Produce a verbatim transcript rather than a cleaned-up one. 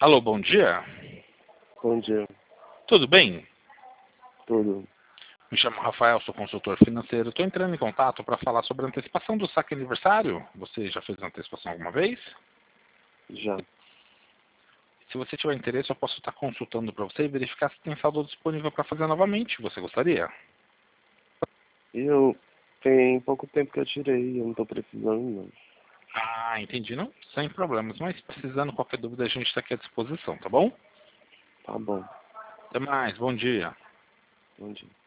Alô, bom dia. Bom dia. Tudo bem? Tudo. Me chamo Rafael, sou consultor financeiro. Estou entrando em contato para falar sobre a antecipação do saque aniversário. Você já fez a antecipação alguma vez? Já. Se você tiver interesse, eu posso estar consultando para você e verificar se tem saldo disponível para fazer novamente. Você gostaria? Eu tem pouco tempo que eu tirei, eu não tô precisando não. Ah, entendi. Não, sem problemas. Mas precisando, qualquer dúvida, a gente está aqui à disposição, tá bom? Tá bom. Até mais. Bom dia. Bom dia.